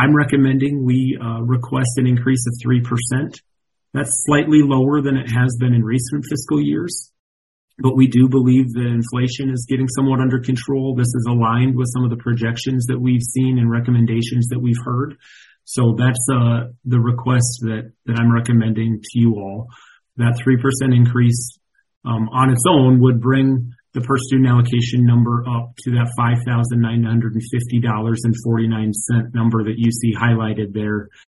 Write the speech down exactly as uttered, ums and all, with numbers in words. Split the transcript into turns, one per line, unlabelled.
I'm recommending we uh, request an increase of three percent. That's slightly lower than it has been in recent fiscal years, but we do believe that inflation is getting somewhat under control. This is aligned with some of the projections that we've seen and recommendations that we've heard. So that's uh, the request that, that I'm recommending to you all. That three percent increase um, on its own would bring the per student allocation number up to that five thousand nine hundred fifty dollars and forty-nine cents number that you see highlighted there